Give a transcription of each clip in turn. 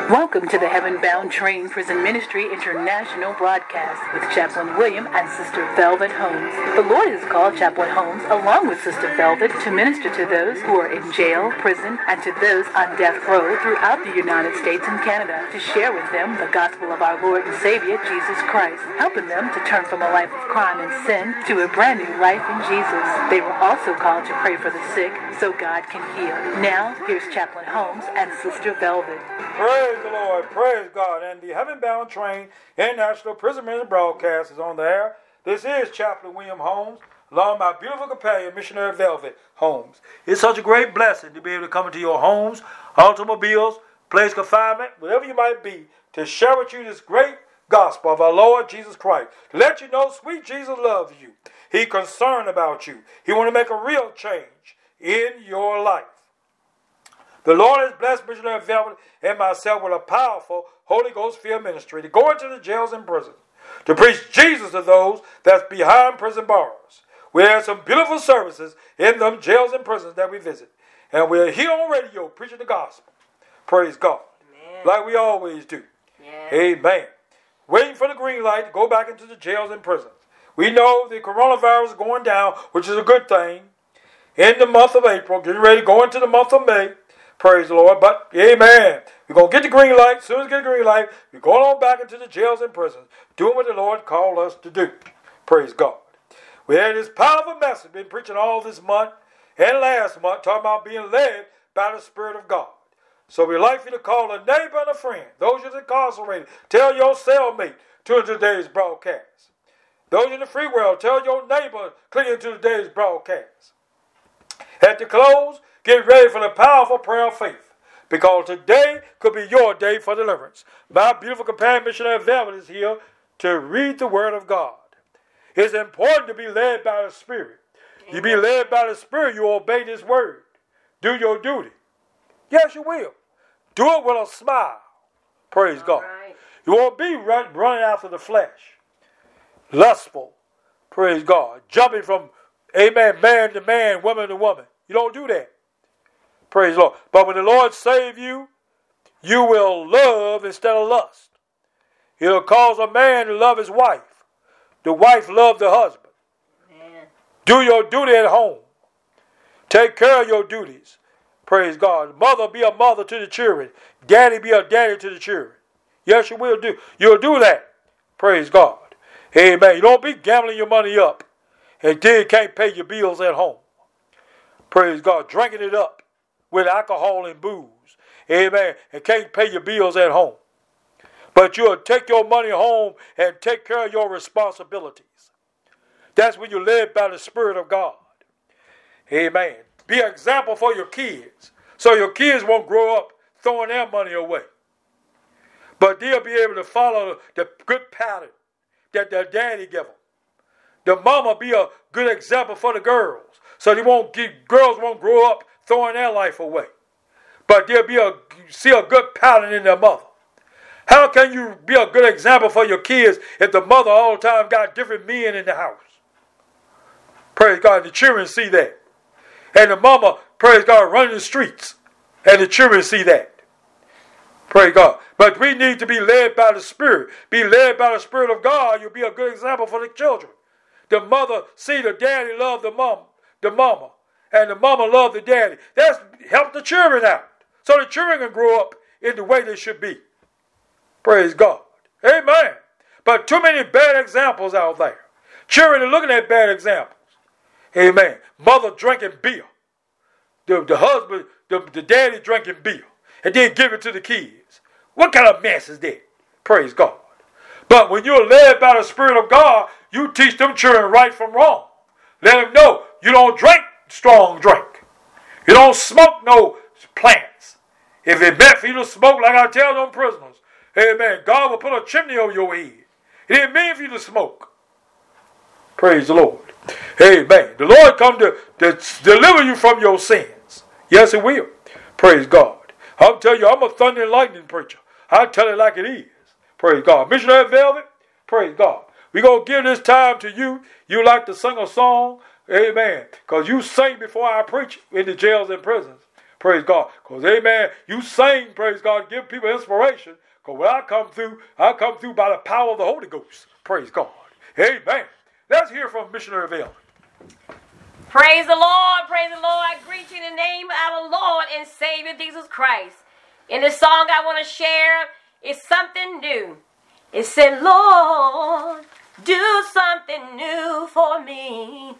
Welcome to the Heaven Bound Train Prison Ministry International broadcast with Chaplain William and Sister Velvet Holmes. The Lord has called Chaplain Holmes along with Sister Velvet to minister to those who are in jail, prison, and to those on death row throughout the United States and Canada to share with them the gospel of our Lord and Savior, Jesus Christ, helping them to turn from a life of crime and sin to a brand new life in Jesus. They were also called to pray for the sick so God can heal. Now, here's Chaplain Holmes and Sister Velvet. Praise the Lord, praise God, and the Heaven Bound Train International Prison Ministry broadcast is on the air. This is Chaplain William Holmes, along with my beautiful companion, Missionary Velvet Holmes. It's such a great blessing to be able to come into your homes, automobiles, place confinement, wherever you might be, to share with you this great gospel of our Lord Jesus Christ, to let you know sweet Jesus loves you. He's concerned about you. He wants to make a real change in your life. The Lord has blessed Missionary Velvet and myself with a powerful Holy Ghost-filled ministry to go into the jails and prisons, to preach Jesus to those that's behind prison bars. We have some beautiful services in them jails and prisons that we visit. And we're here on radio preaching the gospel. Praise God. Amen. Like we always do. Yeah. Amen. Waiting for the green light to go back into the jails and prisons. We know the coronavirus is going down, which is a good thing. In the month of April, getting ready to go into the month of May. Praise the Lord. But, amen. We're going to get the green light. As soon as we get the green light, we're going on back into the jails and prisons, doing what the Lord called us to do. Praise God. We had this powerful message, been preaching all this month and last month, talking about being led by the Spirit of God. So we'd like you to call a neighbor and a friend. Those who's incarcerated, tell your cellmate to today's broadcast. Those in the free world, tell your neighbor clinging to today's broadcast. At the close, get ready for the powerful prayer of faith, because today could be your day for deliverance. My beautiful companion, Missionary Velvet, is here to read the Word of God. It's important to be led by the Spirit. Amen. You be led by the Spirit, you obey this Word. Do your duty. Yes, you will. Do it with a smile. Praise God. Right. You won't be running after the flesh. Lustful. Praise God. Jumping from, amen, man to man, woman to woman. You don't do that. Praise the Lord. But when the Lord save you, you will love instead of lust. He'll cause a man to love his wife. The wife love the husband. Amen. Do your duty at home. Take care of your duties. Praise God. Mother be a mother to the children. Daddy be a daddy to the children. Yes, you will do. You'll do that. Praise God. Amen. You don't be gambling your money up and then can't pay your bills at home. Praise God. Drinking it up with alcohol and booze. Amen. And can't pay your bills at home. But you'll take your money home and take care of your responsibilities. That's when you're led by the Spirit of God. Amen. Be an example for your kids, so your kids won't grow up throwing their money away. But they'll be able to follow the good pattern that their daddy give them. The mama be a good example for the girls, so girls won't grow up throwing their life away. But they'll see a good pattern in their mother. How can you be a good example for your kids if the mother all the time got different men in the house? Praise God, the children see that. And the mama, praise God, running the streets. And the children see that. Praise God. But we need to be led by the Spirit. Be led by the Spirit of God. You'll be a good example for the children. The mother see the daddy love the mama. And the mama love the daddy. That's help the children out. So the children can grow up in the way they should be. Praise God. Amen. But too many bad examples out there. Children are looking at bad examples. Amen. Mother drinking beer. The husband, the daddy drinking beer. And then give it to the kids. What kind of mess is that? Praise God. But when you're led by the Spirit of God, you teach them children right from wrong. Let them know you don't drink strong drink. You don't smoke no plants. If it meant for you to smoke, like I tell them prisoners, amen, God will put a chimney over your head. It didn't mean for you to smoke. Praise the Lord. Amen. The Lord come to deliver you from your sins. Yes, He will. Praise God. I'll tell you, I'm a thunder and lightning preacher. I'll tell it like it is. Praise God. Missionary Velvet, praise God. We're going to give this time to you. You like to sing a song. Amen. Because you sing before I preach in the jails and prisons. Praise God. Because, amen, you sing, praise God, give people inspiration. Because when I come through by the power of the Holy Ghost. Praise God. Amen. Let's hear from Missionary Velvet. Praise the Lord, praise the Lord. I greet you in the name of our Lord and Savior Jesus Christ. In the song I want to share is something new. It said, Lord, do something new for me.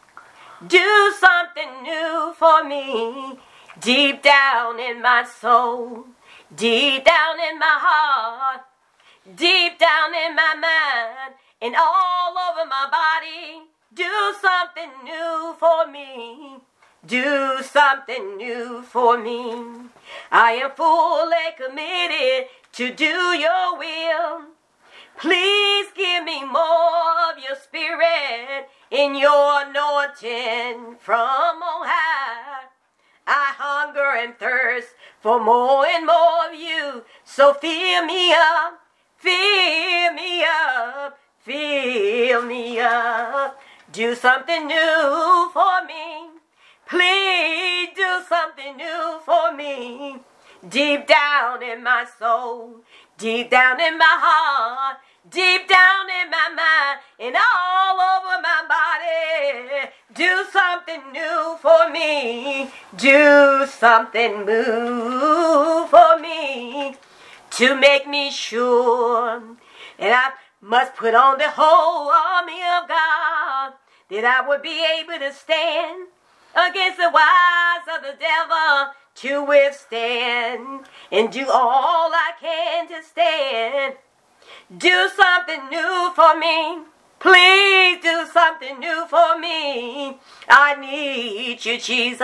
Do something new for me. Deep down in my soul, deep down in my heart, deep down in my mind, and all over my body. Do something new for me. Do something new for me. I am fully committed to do your will. Please give me more of your spirit in your anointing from on high. I hunger and thirst for more and more of you. So fill me up, fill me up, fill me up. Do something new for me. Please do something new for me. Deep down in my soul, deep down in my heart, deep down in my mind, and all over my body. Do something new for me. Do something new for me. To make me sure. And I must put on the whole army of God, that I would be able to stand against the wiles of the devil, to withstand and do all I can to stand. Do something new for me. Please do something new for me. I need you, Jesus.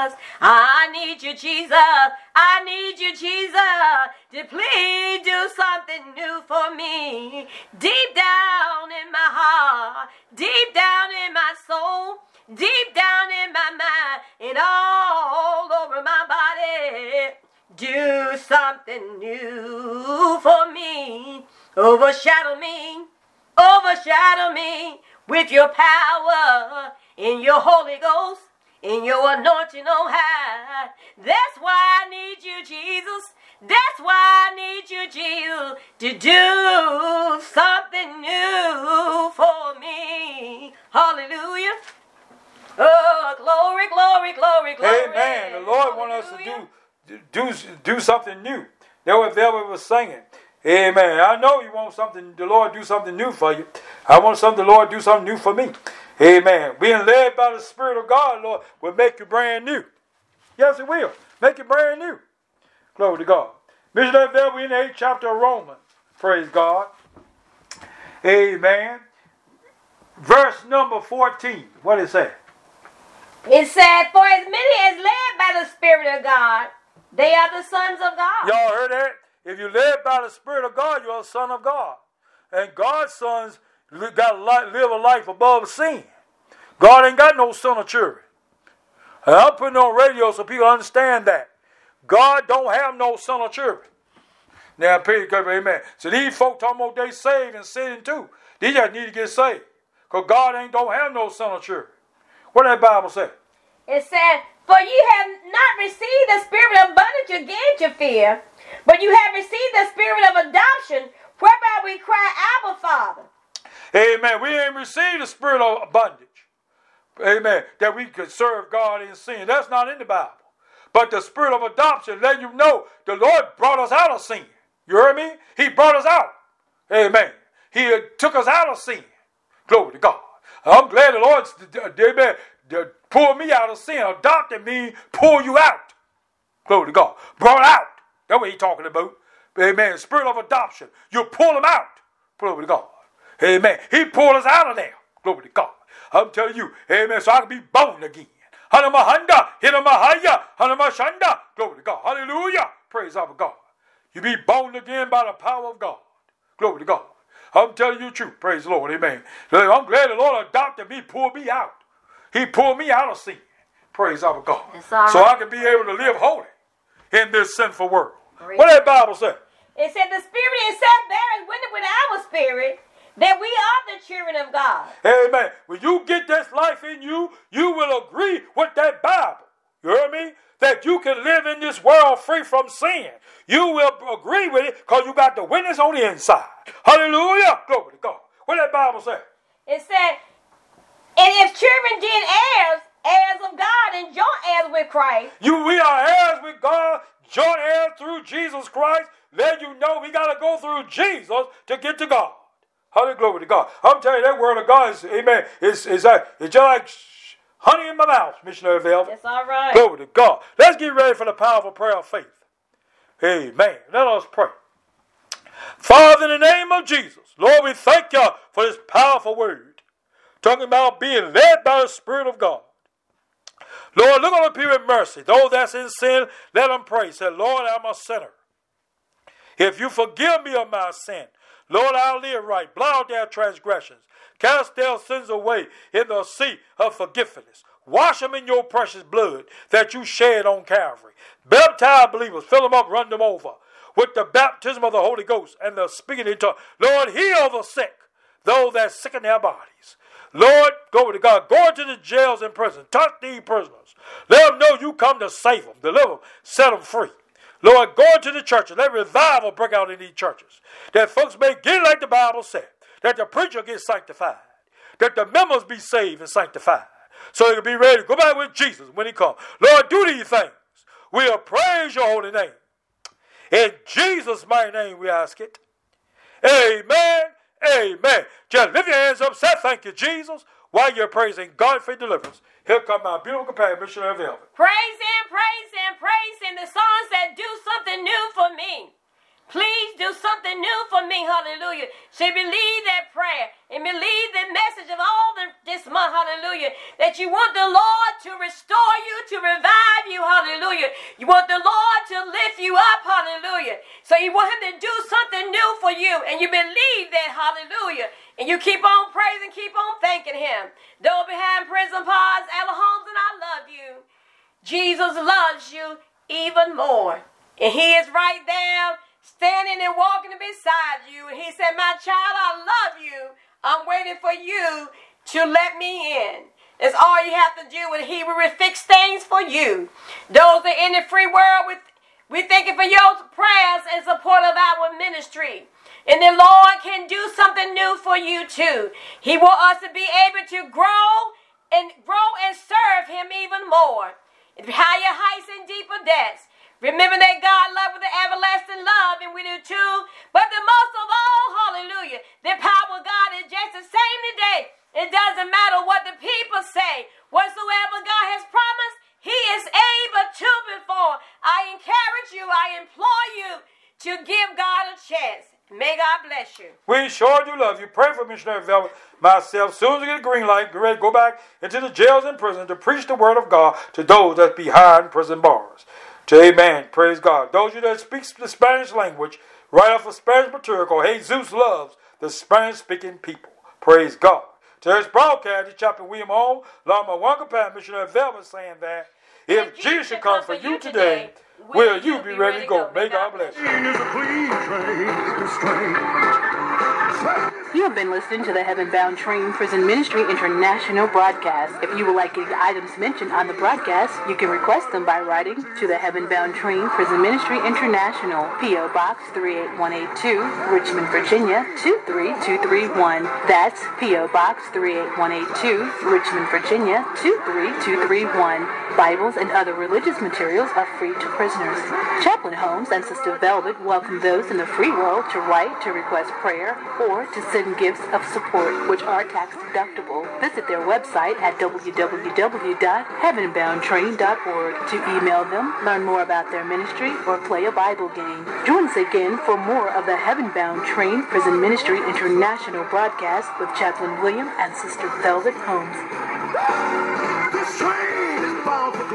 I need you, Jesus. I need you, Jesus, to please do something new for me. Deep down in my heart, deep down in my soul, deep down in my mind, and all over my body. Do something new for me. Overshadow me. Overshadow me with your power, in your Holy Ghost, in your anointing on high. That's why I need you, Jesus. That's why I need you, Jesus, to do something new for me. Hallelujah. Oh, glory, glory, glory, glory. Amen. The Lord wants us to do something new. That was Velvet was singing. Amen. I know you want something, the Lord do something new for you. I want the Lord do something new for me. Amen. Being led by the Spirit of God, Lord, will make you brand new. Yes, it will. Make you brand new. Glory to God. Missionary Velvet in the 8th chapter of Romans. Praise God. Amen. Verse number 14. What did it say? It said, for as many as led by the Spirit of God, they are the sons of God. Y'all heard that? If you're led by the Spirit of God, you're a son of God. And God's sons got to live a life above sin. God ain't got no son of children. And I'm putting on radio so people understand that. God don't have no son of children. Now, amen. So these folk talking about they saved and sinning too. They just need to get saved. Because God don't have no son of children. What did that Bible say? It said, for you have not received the spirit of bondage again to fear, but you have received the spirit of adoption, whereby we cry, Abba, Father. Amen. We ain't received the spirit of bondage. Amen. That we could serve God in sin. That's not in the Bible. But the spirit of adoption, let you know the Lord brought us out of sin. You heard me? He brought us out. Amen. He took us out of sin. Glory to God. I'm glad the Lord, amen, pulled me out of sin. Adopted me, pull you out. Glory to God. Brought out. That's what he's talking about. Amen. Spirit of adoption. You pull him out. Glory to God. Amen. He pulled us out of there. Glory to God. I'm telling you. Amen. So I can be born again. Hanamahanda. Hinamahaya. Hanamashanda. Glory to God. Hallelujah. Praise our God. You be born again by the power of God. Glory to God. I'm telling you the truth. Praise the Lord. Amen. I'm glad the Lord adopted me, pulled me out. He pulled me out of sin. Praise our God. Right. So I can be able to live holy in this sinful world. What that Bible say? It said the Spirit itself bears witness with our spirit that we are the children of God. Amen. When you get this life in you, you will agree with that Bible. You You heard me? That you can live in this world free from sin. You will agree with it because you got the witness on the inside. Hallelujah. Glory to God. What did that Bible say? It said, and if children then heirs of God and joint heirs with Christ. We are heirs with God, joint heirs through Jesus Christ. Let you know we got to go through Jesus to get to God. Hallelujah, glory to God. I'm telling you, that word of God is, amen, it's just like honey in my mouth, Missionary Velvet. That's all right. Glory to God. Let's get ready for the powerful prayer of faith. Amen. Let us pray. Father, in the name of Jesus, Lord, we thank you for this powerful word. Talking about being led by the Spirit of God. Lord, look on the people with mercy. Those that's in sin, let them pray. Say, Lord, I'm a sinner. If you forgive me of my sin, Lord, I'll live right. Blot out their transgressions. Cast their sins away in the sea of forgiveness. Wash them in your precious blood that you shed on Calvary. Baptize believers. Fill them up, run them over with the baptism of the Holy Ghost and the speaking in tongues. Lord, heal the sick, those that sick in their bodies. Lord, glory to God. Go into the jails and prisons. Touch these prisoners. Let them know you come to save them, deliver them, set them free. Lord, go into the churches. Let revival break out in these churches. That folks may get like the Bible said. That the preacher gets sanctified. That the members be saved and sanctified. So they can be ready to go back with Jesus when he comes. Lord, do these things. We'll praise your holy name. In Jesus' mighty name we ask it. Amen. Amen. Just lift your hands up. Say thank you, Jesus, while you're praising God for deliverance. Here come my beautiful companion, Missionary Velvet. Praise him, praise him, praise him. The song said, do something new for me. Please do something new for me, hallelujah. So believe that prayer and believe the message of all this month, hallelujah, that you want the Lord to restore you, to revive you, hallelujah. You want the Lord to lift you up, hallelujah. So you want him to do something new for you, and you believe that, hallelujah. And you keep on praising, keep on thanking him. Though behind prison bars, Ella Holmes, and I love you. Jesus loves you even more. And he is right there, standing and walking beside you. And he said, my child, I love you. I'm waiting for you to let me in. That's all you have to do, and he will fix things for you. Those that are in the free world, we're thanking for your prayers and support of our ministry. And the Lord can do something new for you too. He wants us to be able to grow and serve him even more. Higher heights and deeper depths. Remember that God loved with an everlasting love, and we do too. But the most of all, hallelujah, the power of God is just the same today. It doesn't matter what the people say. Whatsoever God has promised, he is able to perform. I encourage you, I implore you to give God a chance. May God bless you. We sure do love you. Pray for Missionary Velvet, myself. As soon as we get a green light, get ready to go back into the jails and prisons to preach the word of God to those that behind prison bars. Amen. Praise God. Those of you that speak the Spanish language, right off of Spanish material called Jesus Loves the Spanish-speaking people. Praise God. Today's broadcast is Chaplain William Holmes, along with my one companion, Missionary Velvet, saying that if Jesus should come for you today, will you be ready to go? May God bless you. You have been listening to the Heaven Bound Train Prison Ministry International broadcast. If you would like any items mentioned on the broadcast, you can request them by writing to the Heaven Bound Train Prison Ministry International, P.O. Box 38182, Richmond, Virginia 23231. That's P.O. Box 38182, Richmond, Virginia 23231. Bibles and other religious materials are free to prisoners. Chaplain Holmes and Sister Velvet welcome those in the free world to write to request prayer or to send gifts of support, which are tax deductible. Visit their website at www.heavenboundtrain.org to email them, learn more about their ministry, or play a Bible game. Join us again for more of the Heaven Bound Train Prison Ministry International broadcast with Chaplain William and Sister Velvet Holmes. This train is bound for